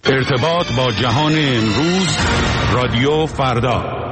ارتباط با جهان امروز، رادیو فردا.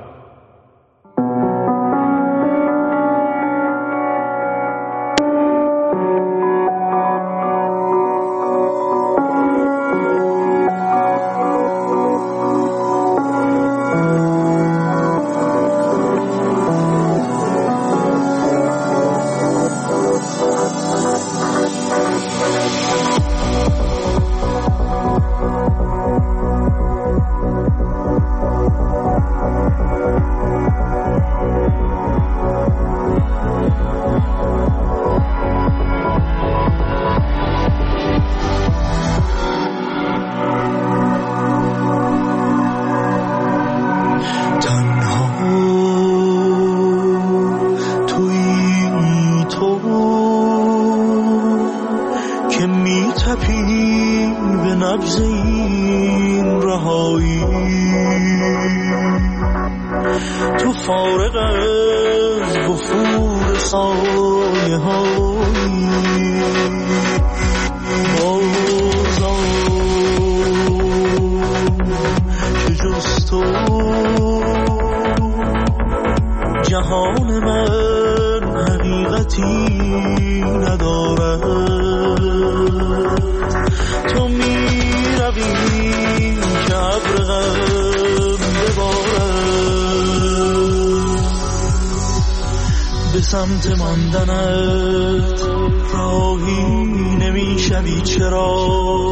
سمت ماندنت راهی نمیشوی، چرا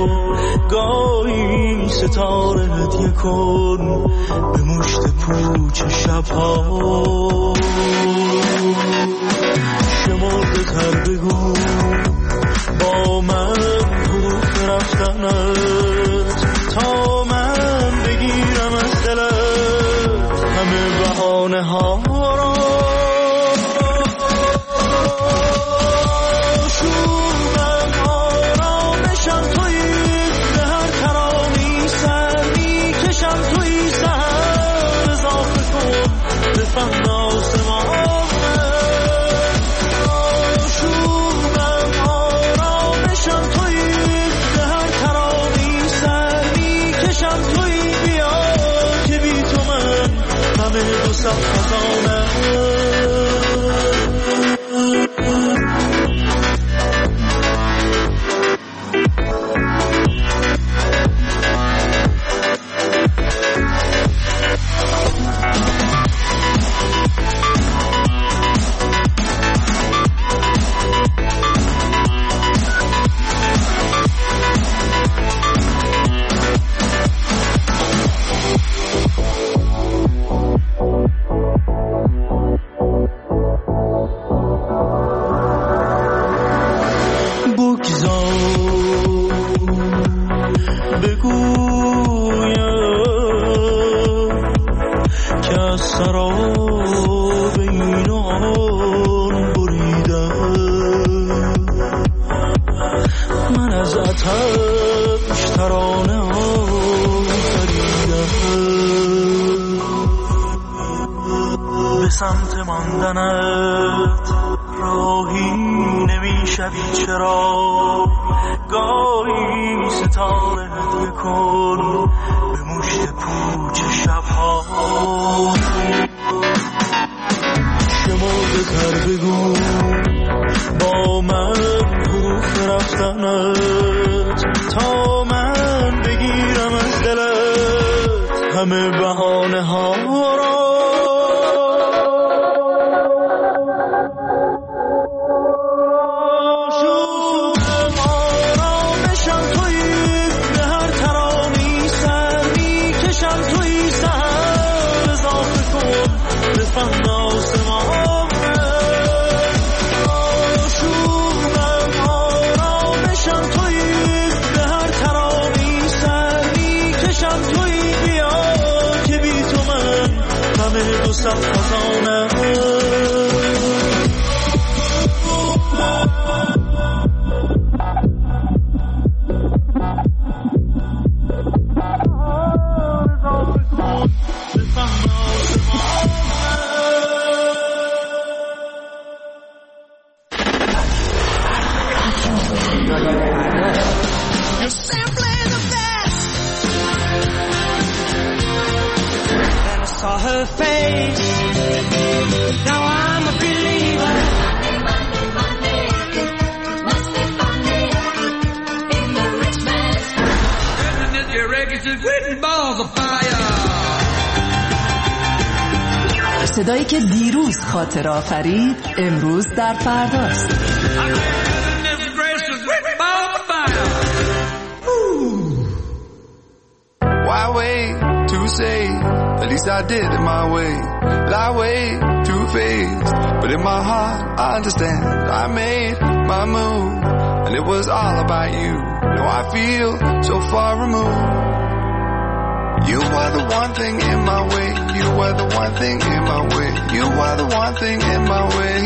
گاهی ستاره هدیه کن به مشت پوچ شبها. شمرده تر بگو با من حروف رفتنت تا من بگیرم از دلت همه بهانه ها را. سمت ماندنت راهی نمیشوی، چرا گاهی ستاره هدیه کن به مشت پوچ شبها. شمرده تر بگو با من حروف رفتنت تا من بگیرم از دلت همه بهانه ها را. توی بیا که بی تو من her face. Now I'm a believer. Monday, it must be funny in the rich man's heaven is your records written balls of fire. صدایی که دیروز خاطر آفرید امروز در فرداست. Why wait to say, at least I did it my way. Lie way too faced, but in my heart I understand. I made my move, and it was all about you. Now I feel so far removed. You are the one thing in my way. You are the one thing in my way. You are the one thing in my way.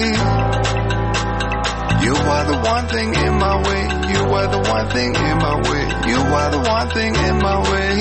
You are the one thing in my way. You are the one thing in my way. You are the one thing in my way.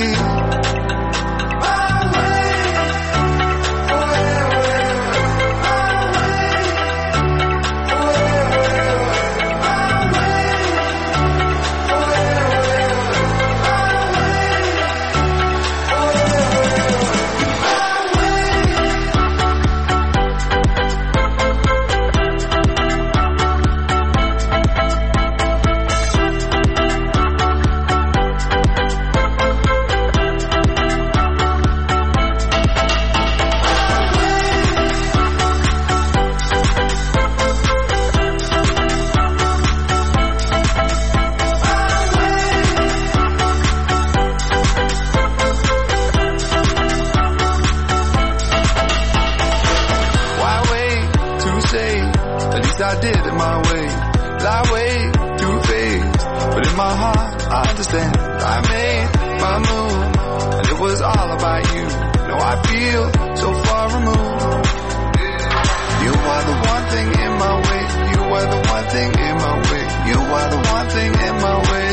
I did it my way. Lie way too faced, but in my heart I understand. I made my move, and it was all about you. Now I feel so far removed. You are the one thing in my way. You are the one thing in my way. You are the one thing in my way.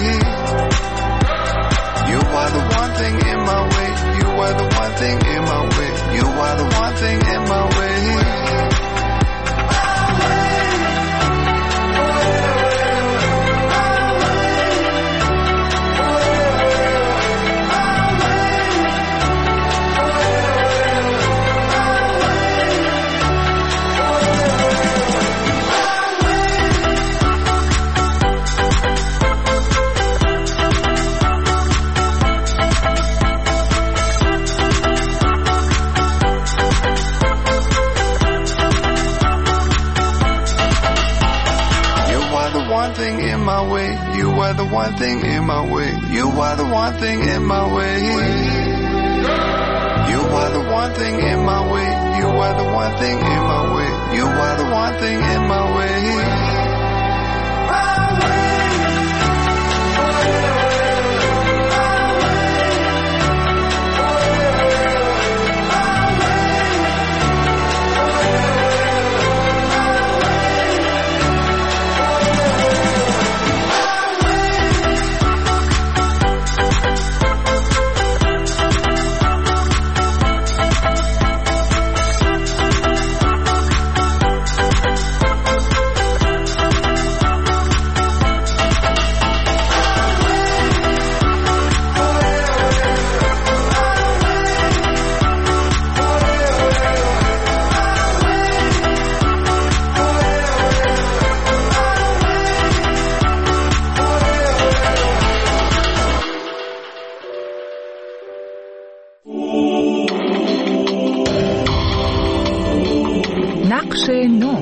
You are the one thing in my way. You are the one thing in my way. You are the one thing in my way. You are the one thing in my way. You are the one thing in my way. You are the one thing in my way. You are the one thing in my way. You are the one thing in my way. نقش نو.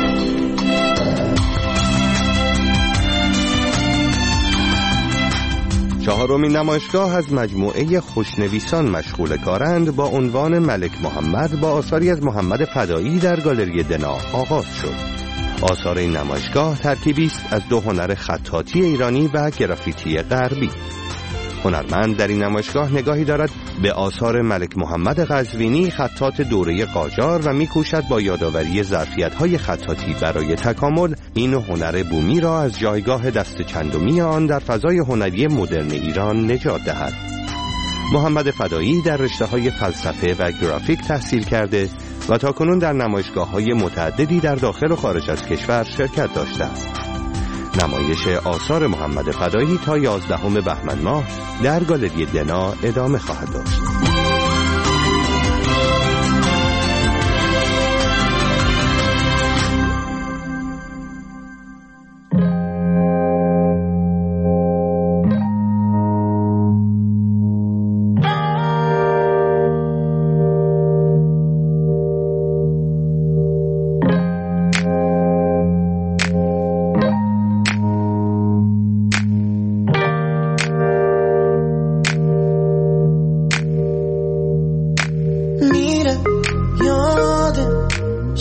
چهارمین نمایشگاه از مجموعه خوشنویسان مشغول کارند با عنوان ملک محمد با آثاری از محمد فدایی در گالری دنا آغاز شد. آثار این نمایشگاه ترکیبی است از دو هنر خطاطی ایرانی و گرافیتی غربی. هنرمند در این نمایشگاه نگاهی دارد به آثار ملک محمد قزوینی خطاط دوره قاجار و می‌کوشد با یادآوری ظرفیت‌های خطاطی برای تکامل این هنر بومی را از جایگاه دست چندمی آن در فضای هنری مدرن ایران نجات دهد. محمد فدایی در رشته‌های فلسفه و گرافیک تحصیل کرده و تاکنون در نمایشگاه‌های متعددی در داخل و خارج از کشور شرکت داشته است. نمایش آثار محمد فدایی تا 11 بهمن ماه در گالری دنا ادامه خواهد داشت.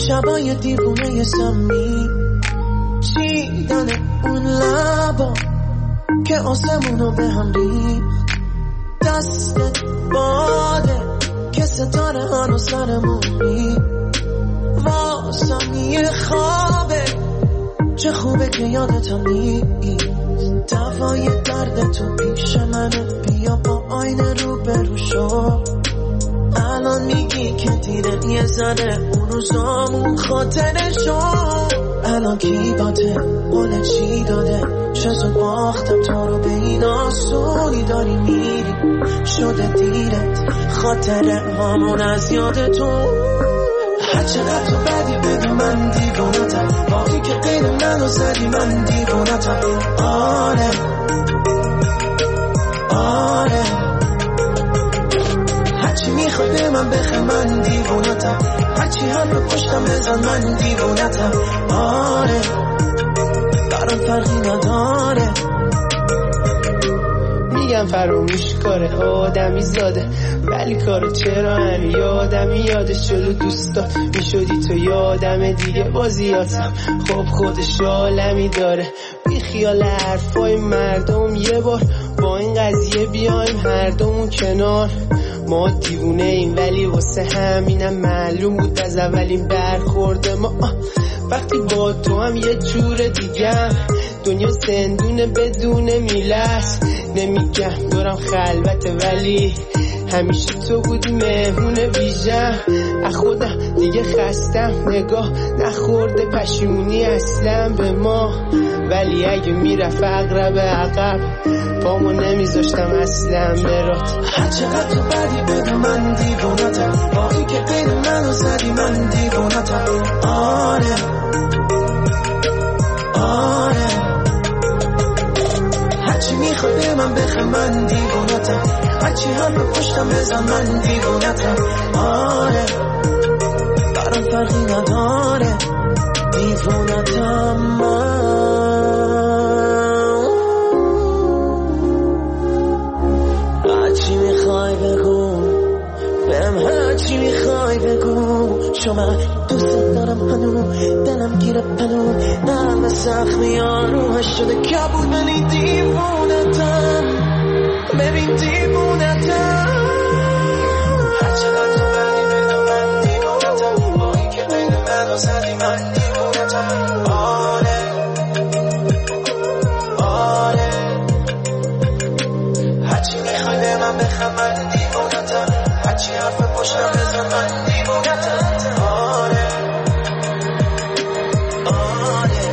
شبای دیوونه سمی چیدن اون لبا که آسمونو به هم ریخت دستت باده که ستاره هنو سرمون ریخت واسم یه خوابه چه خوبه که یادتم نیست دوای درد تو پیش منه بیا با آینه رو برو شو الان میگی که دیره یه ذره اون روزامون خاطره شو الان کی باته قول چی داده چه زود باختم تو رو به این آسونی داری میری شده دیرت خاطره هامون از یادتون هرچقدر تو بدی بگو من دیوونتم باقی که قید منو زدی من دیوونتم آره آره هرچی میخوای به من بخه من دیوونتم هرچی هم به پشتم بزن من دیوونتم آره برام فرقی نداره میگم فراموش کاره آدمی زاده ولی کارو چرا هنو یادمی یادش شد و دوستا میشدی تو یادم دیگه بازیاتم خب خودش عالمی داره بی خیال حرفای مردم یه بار با این قضیه بیایم هر دومون کنار ما دیوونه ایم ولی واسه همینم معلوم بود از اولین برخورد ما وقتی با تو هم یه جور دیگه دنیا زندونه بدون میلت نمیگم دورم خلوته ولی همیشه تو بودی مهمون ویژه خودم دیگه خستم نگاه نخورده پشیمونی اصلا به ما ولی اگه میرفت اقرب عقب پامو نمیذاشتم اصلا برات هرچقدر تو بدی بگو من دیوونتم باقی که قید منو زدی من دیوونتم آره آره هرچی میخوای به من بخه من دیوونتم هرچی هم به پشتم بزن من دیوونتم آره برام فرقی نداره دیوونتم هرچی میخوای بگو بهم هرچی میخوای بگو چون من دوست دارم هنو دلم گیره پنو نرم زخمی آرومش شده کبود ولی دیوونتم ببین دیوونتم هرچقدر تو بدی بدو من دیوونتم با این که قید منو زدی من دیوونتم آره آره هرچی میخوای به من بخم من دیوونتم هرچی حرف پشتم بزن من دیوونتم آره آره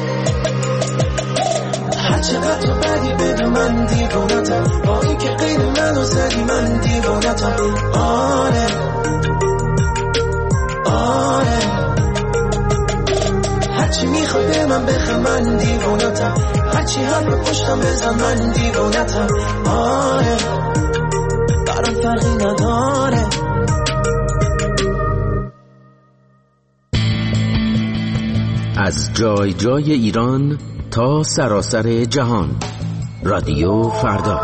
هرچقدر تو بدی بدو من دیوونتم با این که قید منو زدی من دیوونتم آره آره هرچی میخوای به من بخم من دیوونتم هرچی حرف پشتم بزن من دیوونتم آره برام فرقی نداره از جای جای ایران تا سراسر جهان رادیو فردا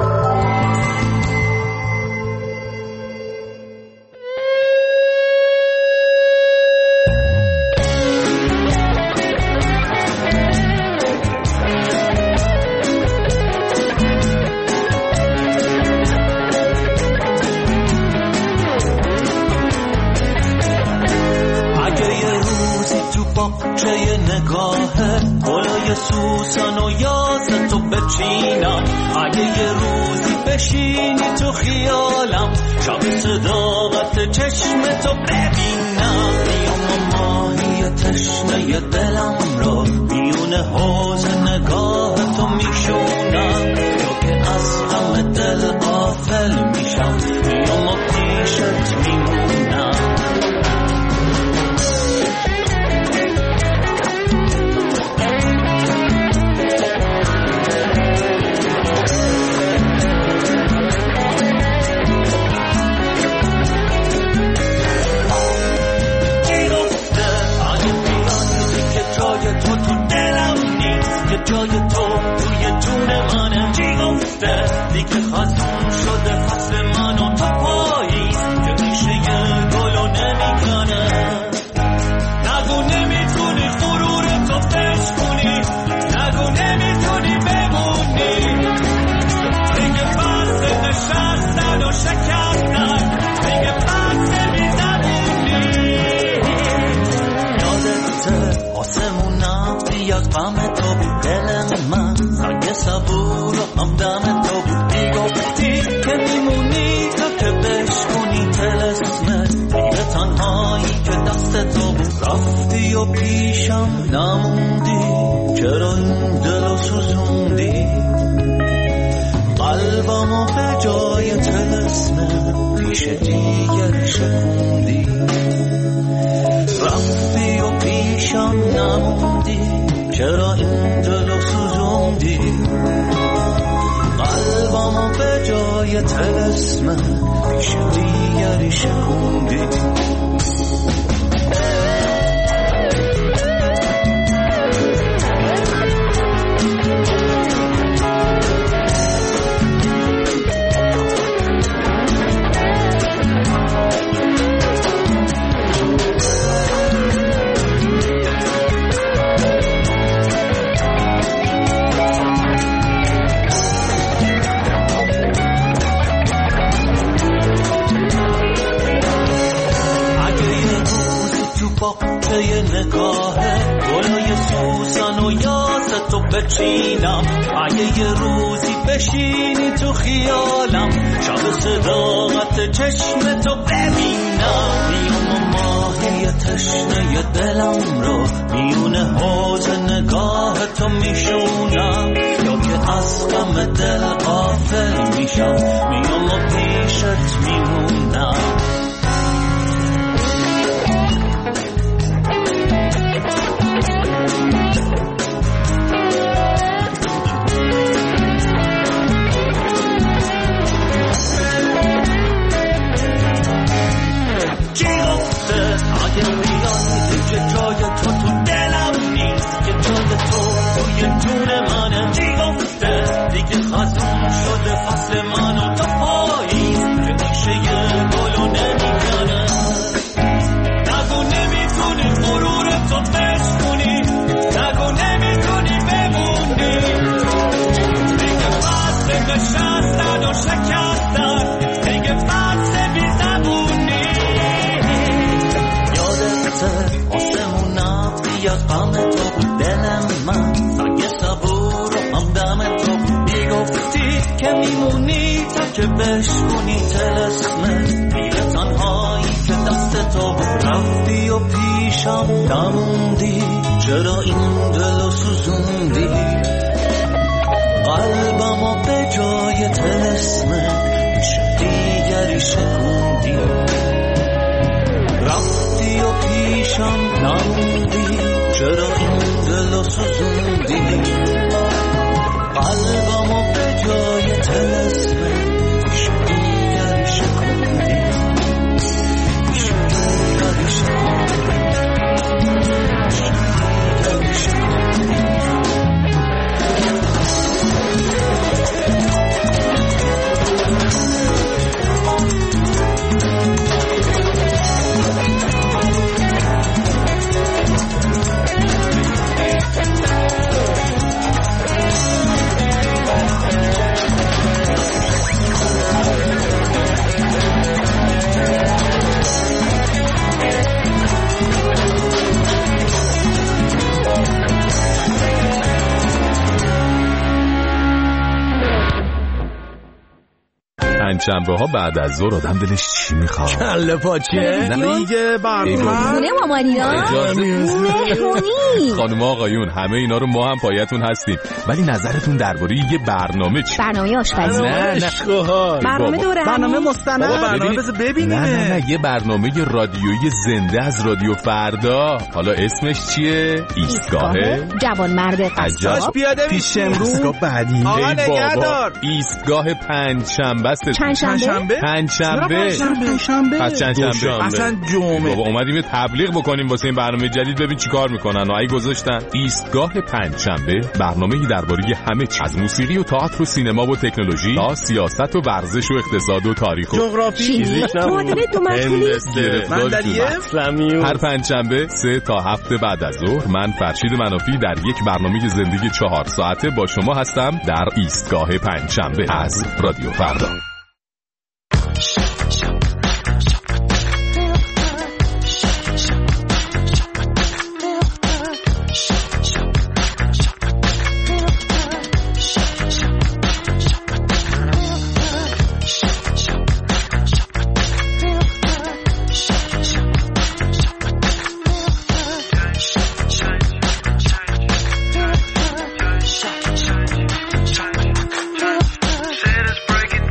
سوسن و یاز تو بچینم اگه یه روزی بشینی تو خیالم شب صداقت چشم تو ببینم میام ماهی تشنه دلم رو میون حوض نگاه تو میشونم تو که از همه دل غافل میشم میام و پیشت میمونم جای تو توی جون منم چی گفته دیگه خزون شده فصل من و تو پاییز که میشه یه گلو نمیکنه قلبمو به جای طلسم پیش دیگر شکوندی، رفتی و پیشم نموندی، چرا این دلو سوزوندی؟ قلبمو به جای طلسم پیش دیگری شکوندی. باقی نگاهه گلای سوسن و یاستو بچینم، اگه یه روزی بشینی تو خیالم، شب صداقت چشم تو ببینم، میون ماهی تشنه دلم رو میون حوض نگاه تو میشونم، یا که از غم دل غافل میشم، میون و پیشت میمونم. که بشکنی طلسم پیل تنهایی که دست تو رفتی و پیشم نموندی، چرا این دلو سوزوندی؟ قلبمو به جای طلسم پیش دیگری شکوندی، رفتی و پیشم نموندی، چرا این دلو سوزوندی؟ قلبمو به جای طلسم شنبه ها بعد از ظهر آدم دلش چی میخواد؟ کله پاچه دیگه خونه مامانینا مهمونی. خانم آقایون همه اینا رو ما هم پایتون هستیم، ولی نظرتون درباره یه برنامه چی؟ برنامه آشپزی؟ نه برنامه دوره، برنامه مستند، برنامه بذار ببینیم. نه یه برنامه رادیویی زنده از رادیو فردا. حالا اسمش چیه؟ ایستگاه جوانمرد قصاب. پیاده میشه امروز بعدی. آقا نگهدار. ایستگاه پنجشنبه است. پنجشنبه؟ پس چندشنبه اصلا جمعه. بابا اومدیم یه تبلیغ بکنیم واسه این برنامه جدید، ببین چیکار میکنن. ای گذاشتن ایستگاه پنجشنبه، برنامه‌ای درباره همه چیز، از موسیقی و تئاتر و سینما و تکنولوژی تا سیاست و ورزش و اقتصاد و تاریخ و جغرافی، معادله دو مطلوبی، هر پنجشنبه 3 تا 7 بعد از ظهر من فرشید منافی در یک برنامه زندگی 4 ساعته با شما هستم در ایستگاه پنجشنبه از رادیو فردا. Break it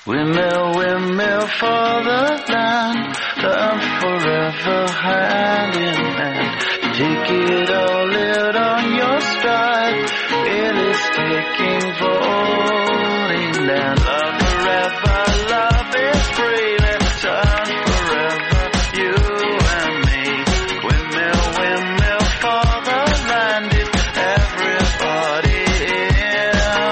Windmill, windmill for the land, love forever hand in hand. Take it all out on your stride, it is taking voting land. Love forever, love is free, let's turn forever, you and me. Windmill, windmill for the land, is everybody in?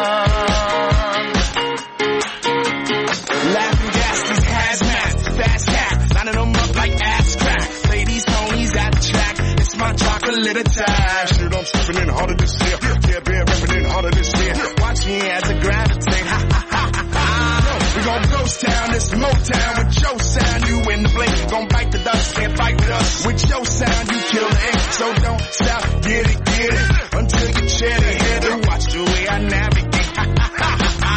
Laughing gas, these hazmats, fast cat, lining them up like ass crack. Ladies, homies at the track, it's my chocolate attack. Shit, I'm tripping in harder this year. Yeah, beer ripping in harder this year. Watch me as I gravitate. Ha ha ha ha. We gon' ghost town, this Motown with your sound. You in the blink, gon' bite the dust, can't fight with us. With your sound, you kill the ink, so don't stop, get it, until you chat ahead and watch the way I navigate. Ha ha ha ha.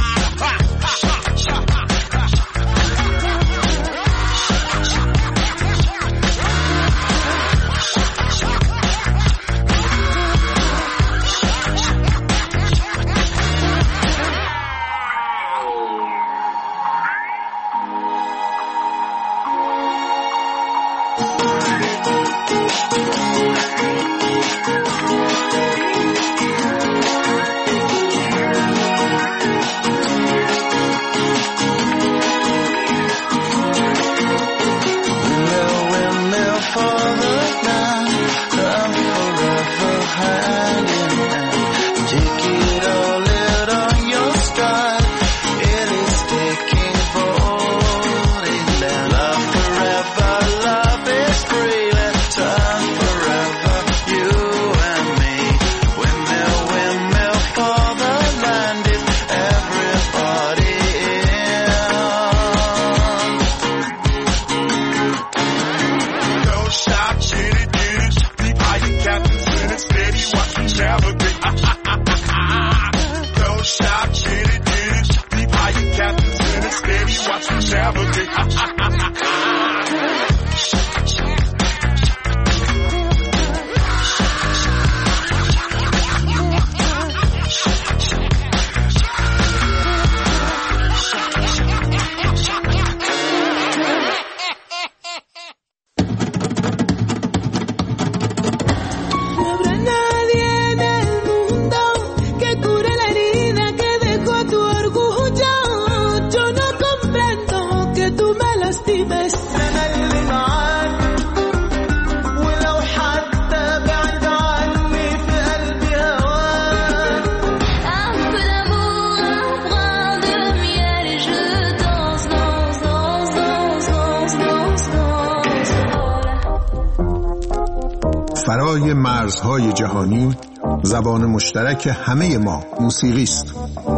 فرای مرزهای جهانی، زبان مشترک همه ما موسیقی است.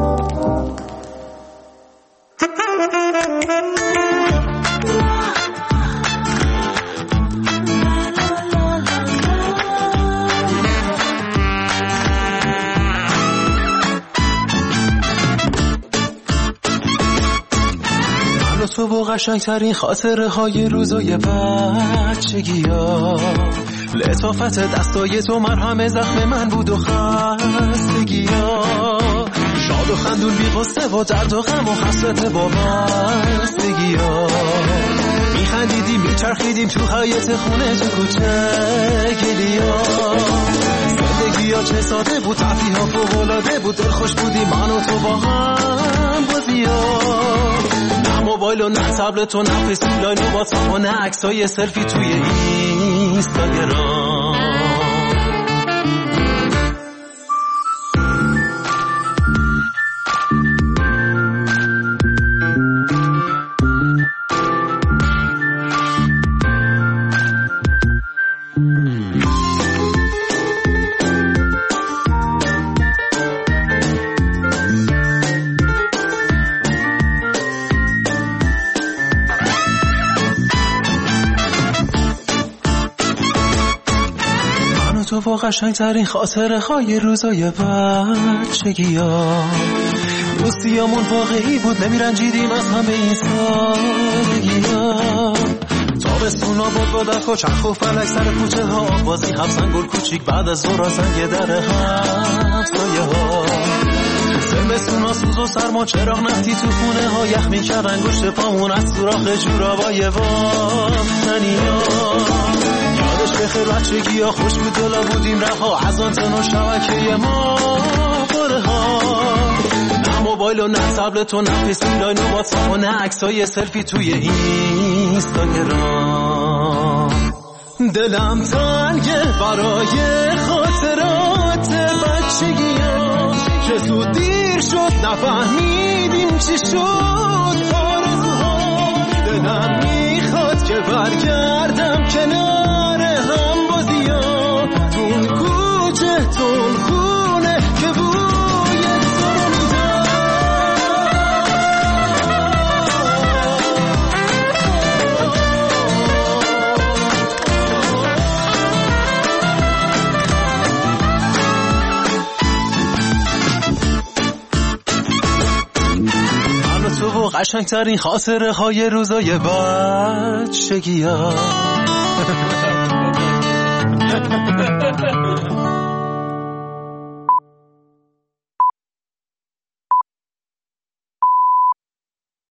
تو با قشنگترین خاطره های روزای بچگی ها، لطافت دستای تو مرهم زخم من بود و خستگی ها، شاد و خندون بی قصه و درد و غم و حسرت با بستگی ها، میخندیدیم میچرخیدیم تو حیاط خونه تو کوچه گلی ها، زندگی ها چه ساده بود، تفریح ها فوق‌العاده بود، دلخوش بودیم من و تو با هم بازی ها، نه موبایل و نه تبلت و نه فیسبوک و واتساپ و نه عکسای سلفی توی اینستاگرام. تو با قشنگترین خاطره های روزای بچگی ها، دوستیامون واقعی بود، نمیرنجیدیم از همه این سادگی ها، تابستون آباد با دخ و چرخ و فلک سر کوچه ها، بازی هفزن گل کوچیک بعد از ظهر سنگ در همسایه ها، زمستونا سوز و سرما چراغ نفتی تو خونه ها یخ میکرد انگشت پامون از سوراخ جورابای وافتنیا. یادش بخیر بچگی ها خوش بود دلا بودیم رها از آنتن و شبکه ما باره ها. نه موبایل و نه تبلت و نه پیسیلاین و واتساپ و نه عکسای سلفی توی اینستاگرام. دلم تنگه برای خاطرات بچگی‌ها که زود دیر شد نفهمیدیم چی شد آرزوها. دلم میخواد که برگردم کنار هم بازی‌ها تون کوچه تون خونه که بوی تو میداد. تو و قشنگترین خاطره های روزای بچگی ها.